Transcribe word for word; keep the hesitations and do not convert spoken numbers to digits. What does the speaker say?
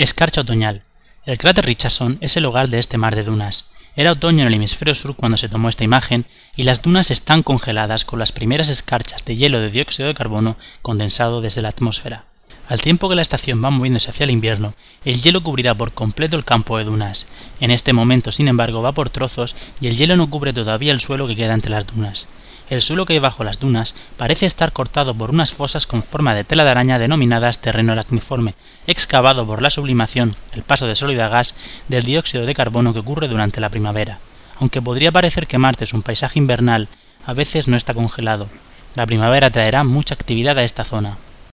Escarcha otoñal. El cráter Richardson es el hogar de este mar de dunas. Era otoño en el hemisferio sur cuando se tomó esta imagen y las dunas están congeladas con las primeras escarchas de hielo de dióxido de carbono condensado desde la atmósfera. Al tiempo que la estación va moviéndose hacia el invierno, el hielo cubrirá por completo el campo de dunas. En este momento, sin embargo, va por trozos y el hielo no cubre todavía el suelo que queda entre las dunas. El suelo que hay bajo las dunas parece estar cortado por unas fosas con forma de tela de araña denominadas terreno aracniforme, excavado por la sublimación, el paso de sólido a gas, del dióxido de carbono que ocurre durante la primavera. Aunque podría parecer que Marte es un paisaje invernal, a veces no está congelado. La primavera traerá mucha actividad a esta zona.